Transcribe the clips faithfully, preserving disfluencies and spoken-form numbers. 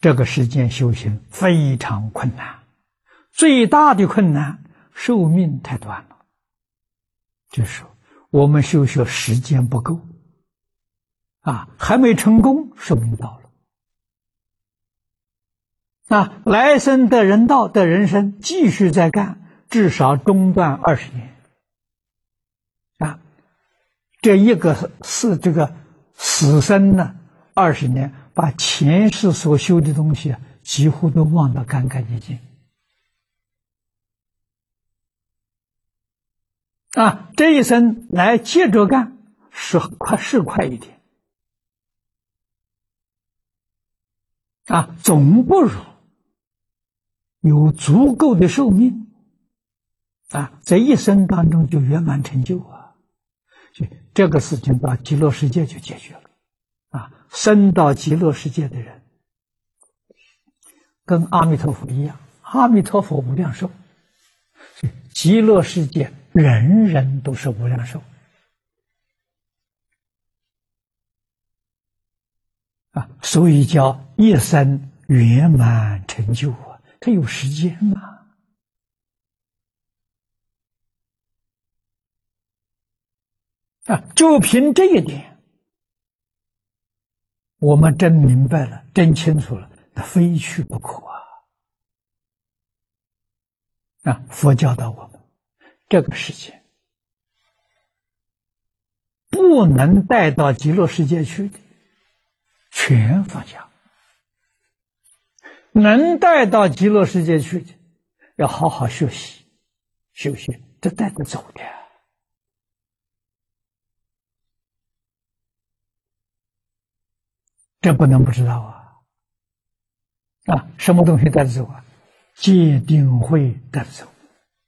这个世间修行非常困难，最大的困难，寿命太短了。就是我们修学时间不够，啊，还没成功，寿命到了。啊，来生得人道的人生继续再干，至少中断二十年。啊，这一个是这个死生呢，二十年把前世所修的东西几乎都忘得干干净净。啊，这一生来接着干，是快是快一点。啊，总不如有足够的寿命，啊，在一生当中就圆满成就啊，所以这个事情到极乐世界就解决了。啊，生到极乐世界的人，跟阿弥陀佛一样，阿弥陀佛无量寿，所以极乐世界人人都是无量寿。啊，所以叫一生圆满成就啊，它有时间嘛。啊，就凭这一点，我们真明白了，真清楚了，那非去不可啊！啊，佛教导我们，这个世界不能带到极乐世界去的，全放下；能带到极乐世界去的，要好好学习、修行，这带得走的。这不能不知道啊！啊，什么东西带得走啊？戒定慧带得走。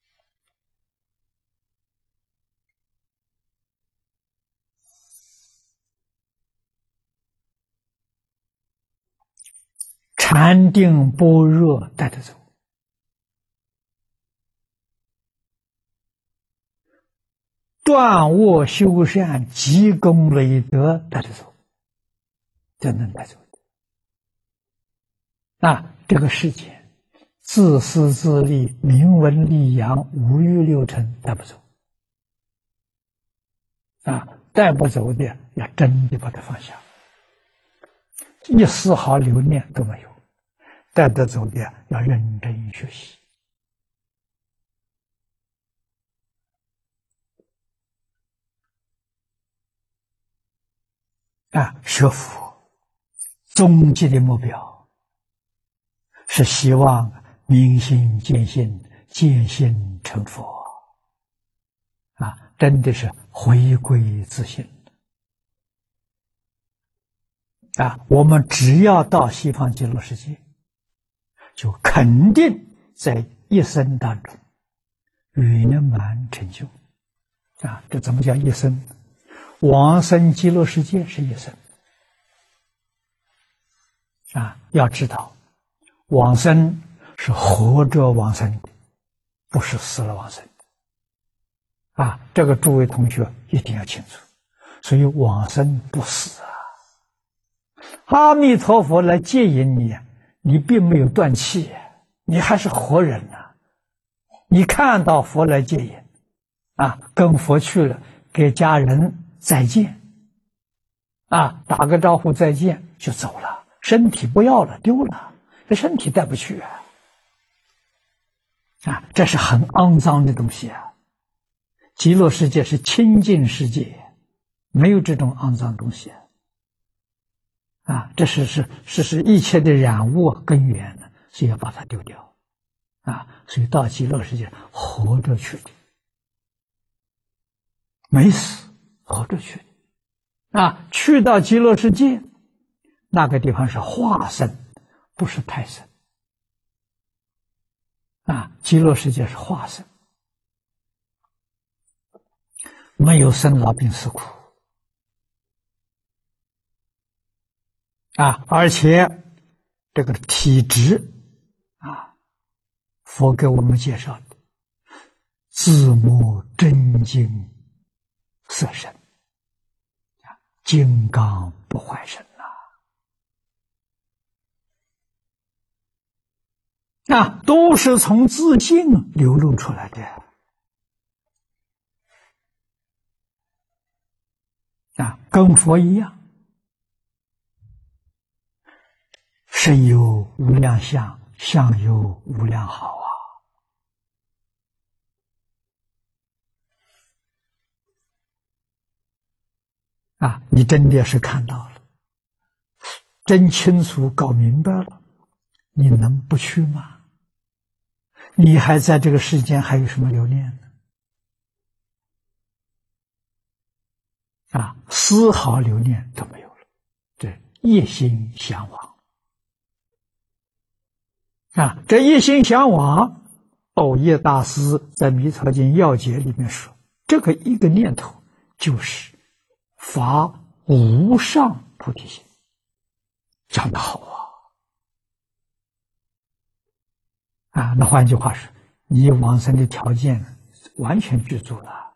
禅定般若带得走。断恶修善、积功累德带得走。这能带走的。啊，这个世界自私自利、名闻利养、五欲六尘带不走。啊，带不走的要真的把它放下，一丝毫留念都没有。带得走的要认真学习。啊，学佛终极的目标是希望明心见性，见性成佛。啊，真的是回归自性。啊，我们只要到西方极乐世界，就肯定在一生当中圆满成就。啊，这怎么叫一生？往生极乐世界是一生。啊，要知道，往生是活着往生的，不是死了往生的。啊，这个诸位同学一定要清楚。所以往生不死啊！阿弥陀佛来接引你，你并没有断气，你还是活人呐、啊。你看到佛来接引，啊，跟佛去了，给家人再见，啊，打个招呼再见就走了。身体不要了，丢了，这身体带不去啊！啊，这是很肮脏的东西啊！极乐世界是清净世界，没有这种肮脏东西啊！啊，这是是是是一切的染污根源呢，所以要把它丢掉啊！所以到极乐世界活着去的，没死，活着去的啊！去到极乐世界。那个地方是化身，不是胎身。啊，极乐世界是化身，没有生老病死苦。啊，而且这个体质，啊，佛给我们介绍的，自摸真金色身，啊，金刚不坏身。 啊，都是从自信流露出来的啊，跟佛一样，身有无量相，相有无量好啊！啊，你真的是看到了，真清楚搞明白了，你能不去吗？你还在这个世间还有什么留恋呢？啊，丝毫留恋都没有了，这一心向往啊！这一心向往，藕益大师在《弥陀经要解》里面说，这个一个念头就是发无上菩提心，讲得好啊！啊，那换句话说，你往生的条件完全具足了。